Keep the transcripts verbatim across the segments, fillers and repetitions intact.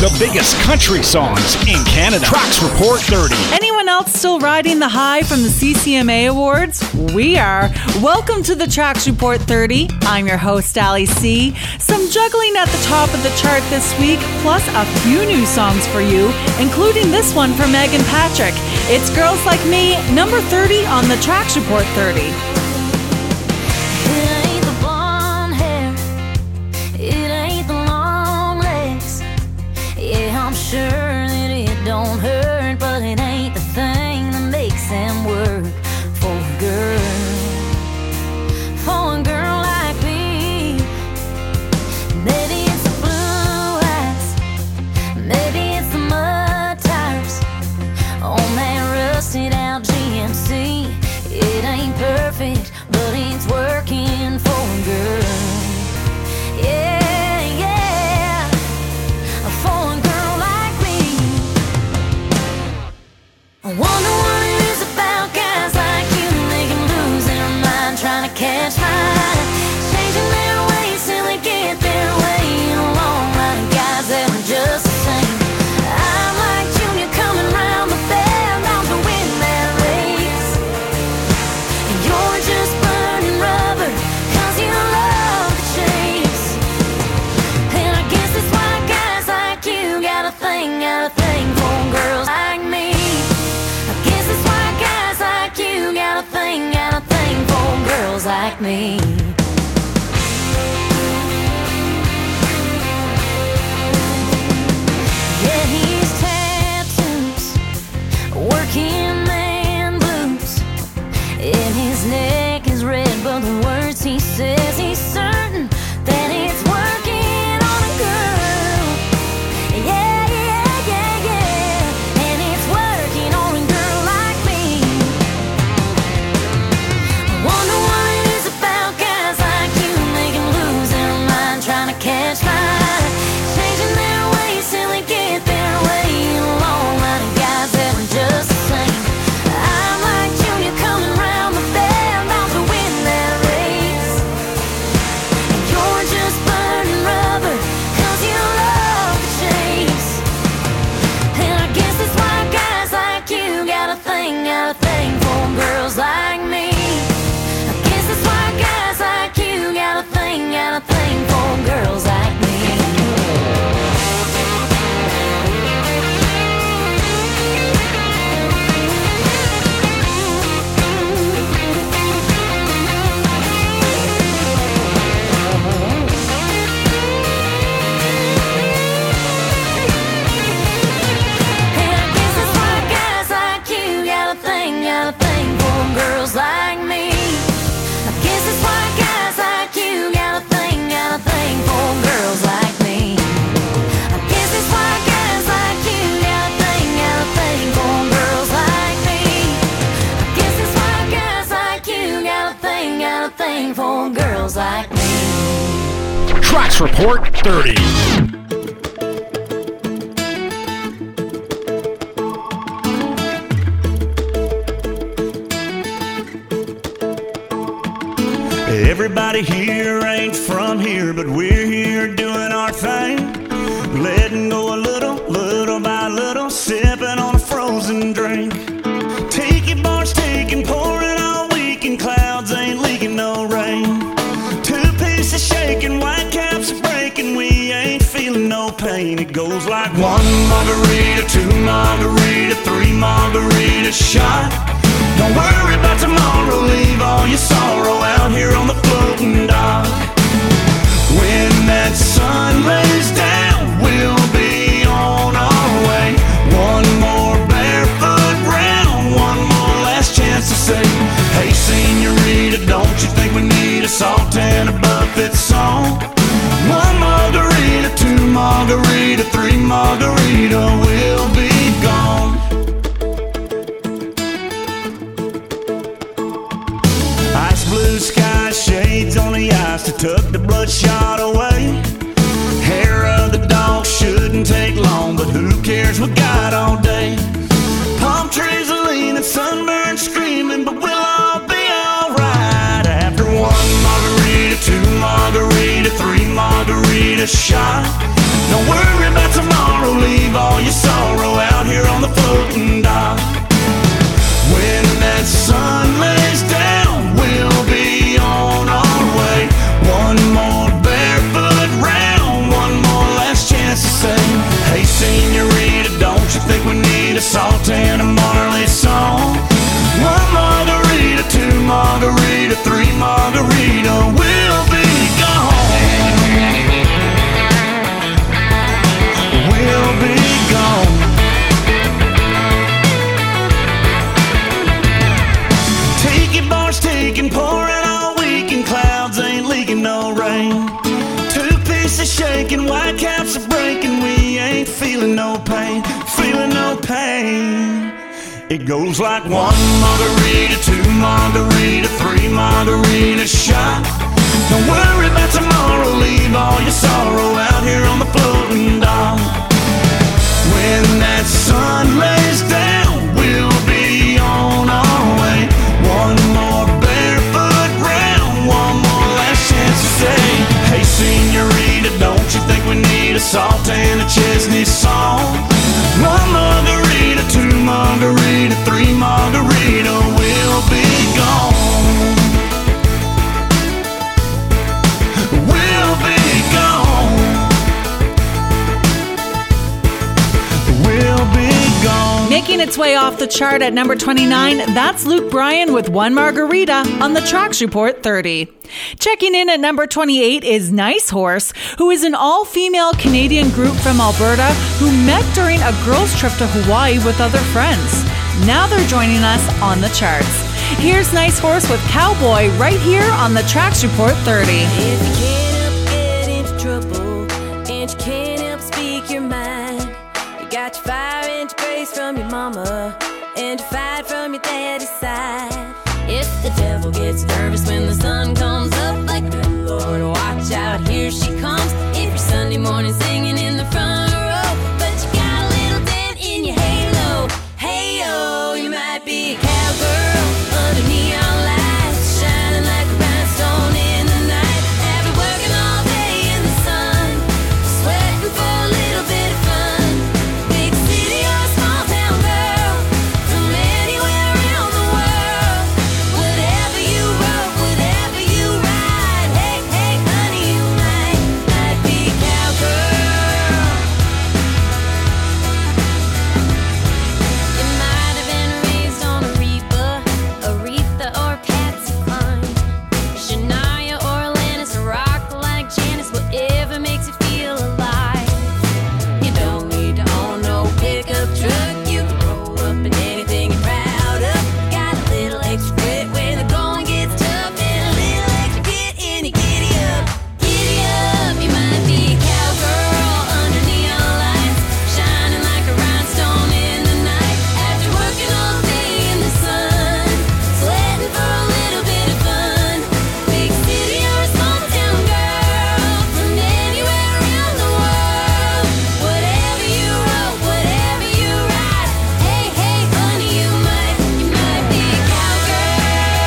the biggest country songs in Canada. Tracks Report thirty. Anyone else still riding the high from the C C M A Awards? We are. Welcome to the Tracks Report thirty. I'm your host, Ali C. Some juggling at the top of the chart this week, plus a few new songs for you, including this one from Megan Patrick. It's Girls Like Me, number thirty on the Tracks Report thirty. Sure that it don't hurt, but it ain't the thing that makes them work for a girl, for a girl like me. Maybe it's the blue eyes, maybe it's the mud tires on that rusted out G M C. It ain't perfect, but it's working for a girl. Yeah, yeah, for a girl. I wonder what it is about guys like you, make them lose their mind, trying to catch my eye, changing their ways till they get their way in a long line of guys that are just the same. I'm like Junior coming round the bend, bound to win that race, and you're just burning rubber, cause you love the chase. And I guess that's why guys like you got a thing, got a thing for girls like me. Got a thing, got a thing for girls like me. Yeah, he's tattoos, working man blues, and his neck is red, but the words he says, he's certain that it's working on a girl. Yeah, yeah, yeah, yeah, and it's working on a girl like me. Wonder what it is about guys like you, make them lose their mind, trying to catch my eye, changing their ways till they get their way in a long line of guys that are just the same. I'm like Junior coming round the bend, bound to win that race, and you're just burning rubber, cause you love the chase. And I guess that's why guys like you got a thing, got a thing for girls like me. Guys like you got a thing, got a thing for girls like me. And I guess that's why guys like you got a thing, got a thing for girls like me. That's why guys like you got a thing, got a thing for girls like me. I guess that's why guys like you got a thing, got a thing for girls like me. I guess that's why guys like you got a thing, got a thing for girls like me. Tracks Report thirty. Everybody here ain't from here, but we're here doing our thing, letting go a little, little by little, sipping on a frozen drink. Tiki bars taking, pouring all week, and clouds ain't leaking no rain. Two pieces shaking, white caps are breaking, we ain't feeling no pain. It goes like one margarita, two margarita, three margarita shot. Don't worry about tomorrow, leave all your sorrow out here on the floating dock. When that sun lays down, we'll be on our way. One more barefoot round, one more last chance to say, hey senorita, don't you think we need a salt and a buffet song? One margarita, two margarita, three margarita, we'll be gone. Blue sky shades on the ice to tuck the bloodshot away. Hair of the dog shouldn't take long, but who cares, we got all day. Palm trees are leaning, sunburned screaming, but we'll all be alright. After one margarita, two margarita, three margarita shot. Don't worry about tomorrow, feeling no pain, feeling no pain. It goes like one margarita, two margarita, three margarita shot. Don't worry about tomorrow, leave all your sorrow out here on the floating dock. When that sun lays down, we'll be on our way. One more barefoot round, one more last chance to say, hey senorita, don't you think we need a salt and a Chesney song? One margarita, two margarita, three margarita, we'll be gone. We'll be gone. We'll be gone. Making its way off the chart at number twenty-nine, that's Luke Bryan with One Margarita on the Tracks Report thirty. Checking in at number twenty-eight is Nice Horse, who is an all-female Canadian group from Alberta who met during a girls' trip to Hawaii with other friends. Now they're joining us on the charts. Here's Nice Horse with Cowboy right here on the Tracks Report thirty. If you can't help get into trouble, and you can't help speak your mind, you got your fire and your grace from your mama, and your fight from your daddy's side. If the devil gets nervous when the sun comes up, like the Lord, watch out, here she comes. If you're Sunday morning singing in the front row, but you got a little dent in your halo, hey-oh, you might be a cowgirl under neon lights, shining like a rhinestone in the night. After working all day in the sun, sweating for a little bit of fun. Big city or a small town girl, from anywhere around the world. Whatever you wrote, whatever you write, hey, hey, honey, you might, might be a cowgirl. You might have been raised on Aretha, Aretha or Patsy Cline, Shania or Alanis, or rock like Janis, whatever makes you feel alive. You don't need to own no pickup truck, you can roll up in anything you're proud of. Got a little extra grit when the going gets tough, and a little extra get in you, giddy up, giddy up. You might be a cowgirl under neon lights, shining like a rhinestone in the night. After working all day in the sun, sweating for a little bit of fun. Big city or a small town girl, from anywhere around the world. Whatever you wrote, whatever you write, hey, hey, honey, you might, you might be a cowgirl.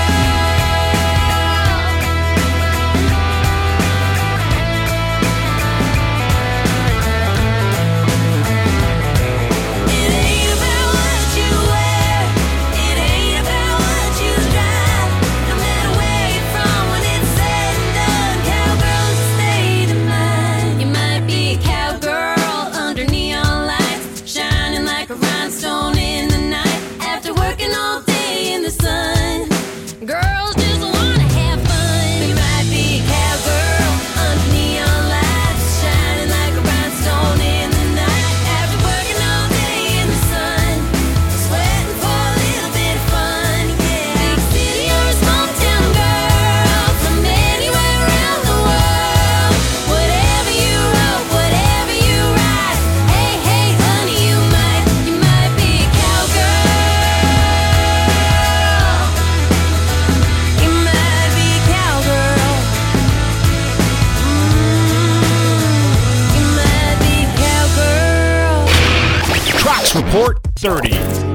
It ain't about what you wear, it ain't about what you drive. No matter where you're from, when it's said and done, cowgirl's a state of mind. You might be a cowgirl under neon lights, shining like a rhinestone in the night. After working all day in the sun, girls just wanna have fun. You might be a cowgirl under neon lights, shining like a rhinestone in the night. After working all day in the sun, sweating for a little bit of fun, yeah. Big city or a small town girl, from anywhere around the world. Whatever you wrote, whatever you write, hey, hey, honey, you might, you might be a cowgirl. You might be a cowgirl. Mm, you might be a cowgirl. Tracks Report thirty.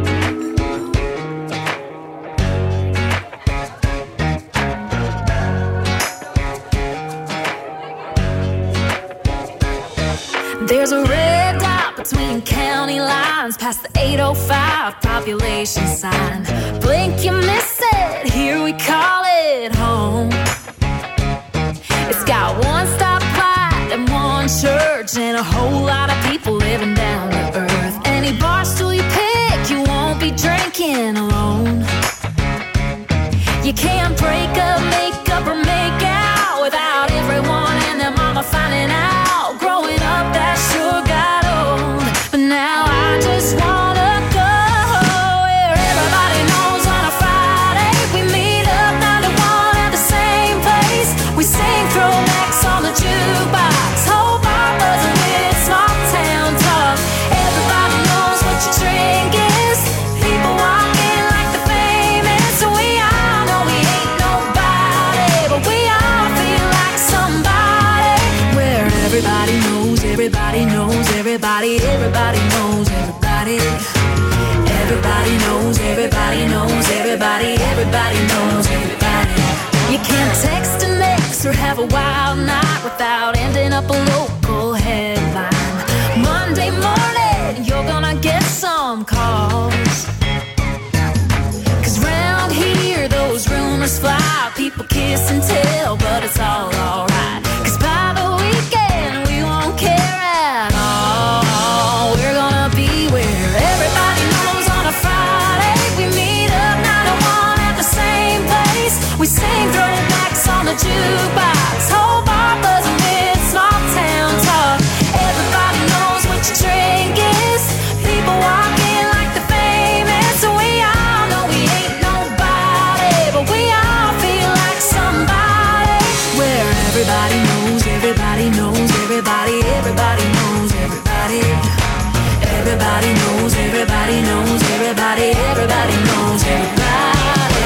There's a red dot between county lines, past the eight oh five population sign. Blink, you miss it, here we call it home. It's got one stoplight and one church, and a whole lot of people living down to earth. Any bar stool you pick, you won't be drinking alone. You can't break up, make up, or make out without everyone and their mama finding out. Growing up, that sure got old, but now I just wanna go where everybody knows on a Friday we meet up. Now everybody knows everybody. Everybody knows, everybody knows, everybody, everybody knows everybody. You can't text an ex or have a wild night without ending up a local headline. Monday morning, you're gonna get some calls. Cause round here, those rumors fly. People kiss and tell, but it's all alright. Cause by the weekend, we won't care at all. We're gonna be where everybody knows on a Friday. We meet up nine to one at the same place. We sing throwbacks on the jukebox. Whole bar buzzing with small town talk. Everybody knows what your drink is. People walking like the famous. So we all know we ain't nobody, but we all feel like somebody. Where everybody knows, everybody knows, everybody, everybody knows everybody. Everybody knows, everybody knows, everybody, everybody knows everybody.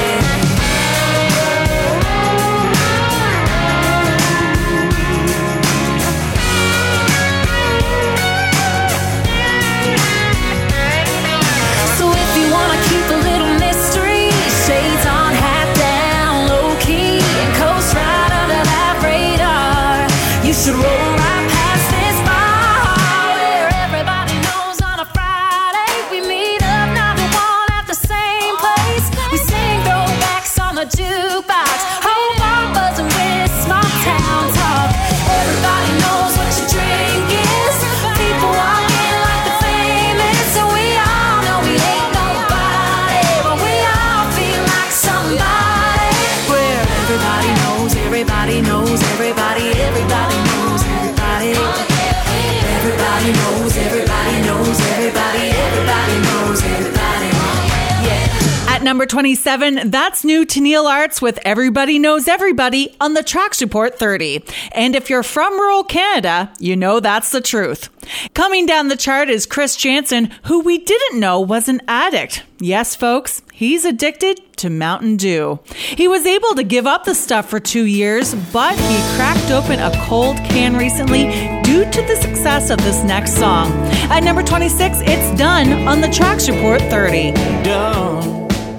So if you wanna keep a little mystery, shades on, hat down, low key, and coast right under that radar, you should roll right past this bar where everybody knows on a Friday. We meet up nine to one at the same place. We sing throwbacks on the jukebox. Whole bar buzzing with small town talk. Everybody knows what your drink is. People walking like the famous. So we all know we ain't nobody, but we all feel like somebody. Where everybody knows, everybody knows, everybody, everybody knows everybody. Everybody knows, everybody knows, everybody, everybody knows everybody. Yeah. At number twenty-seven, that's new to Neil Arts with Everybody Knows Everybody on the Tracks Report thirty. And if you're from rural Canada, you know that's the truth. Coming down the chart is Chris Jansen, who we didn't know was an addict. Yes, folks, he's addicted to Mountain Dew. He was able to give up the stuff for two years, but he cracked open a cold can recently due to the success of this next song. At number twenty-six, it's Done on the Tracks Report thirty. Done.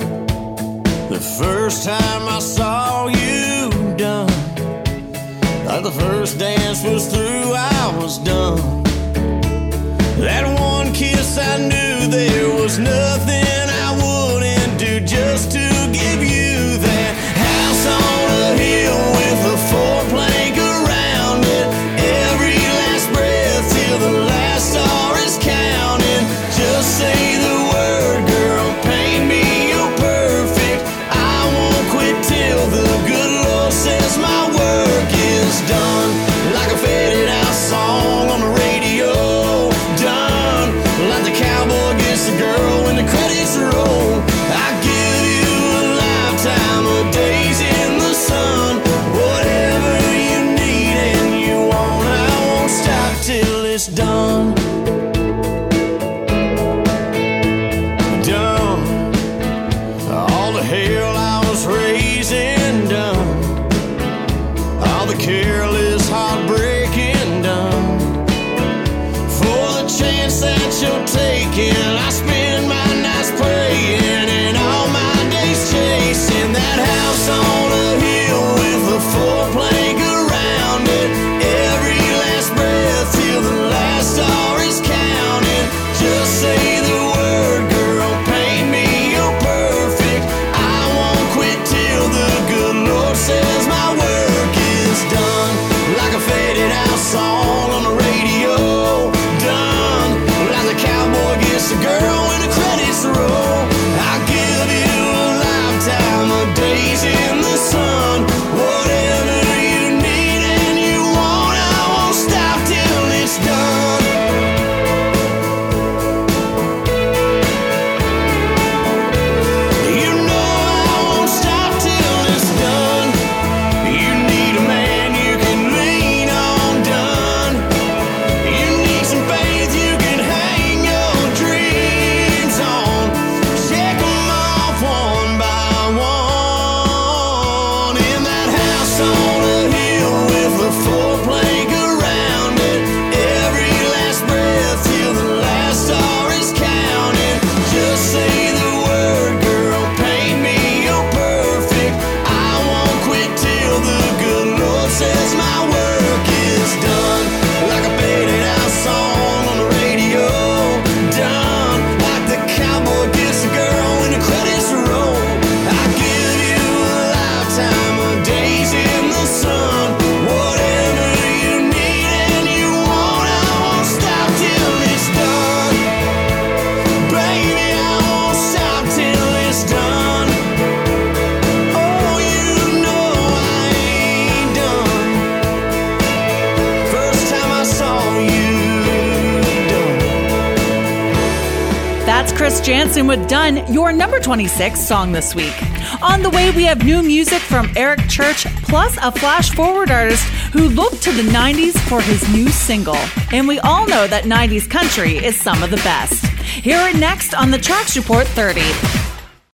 The first time I saw you, done. Like the first dance was through, I was done. That one kiss, I knew there was nothing I wouldn't do just to give you that house on a hill with a four-plank around it. Every last breath till the last star is counting. Just say the word, girl, paint me your perfect. I won't quit till the good Lord says my work is done. Like a faded out song on the radio. Done. Like the cowboy gets the girl when the credits roll. I give you a lifetime of days in the sun. Whatever you need and you want, I won't stop till it's done. Done. All the hell I was raising, done. All the careless heartbreaking, done. For the chance that you're taking, I spend my nights praying and all my days chasing that house on a hill with a four-plank around it. Every last breath till the last star is counting. Just say the word, girl, paint me your perfect. I won't quit till the good Lord says my work is done. Like a faded out song on the radio. Done. Like the cowboy gets the girl when the credits roll. I give you a lifetime of days in the sun. Whatever you need and you want, I won't stop till it's done. You know I won't stop till it's done. You need a man you can lean on, done. You need some faith you can hang your dreams That's Chris Janson with Done, your number twenty-six song this week. On the way, we have new music from Eric Church, plus a flash forward artist who looked to the nineties for his new single. And we all know that nineties country is some of the best. Hear it next on the Tracks Report thirty.